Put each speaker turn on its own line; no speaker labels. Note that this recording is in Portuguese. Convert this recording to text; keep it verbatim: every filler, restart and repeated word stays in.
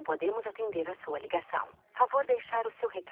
podemos atender a sua ligação. Favor deixar o seu recado.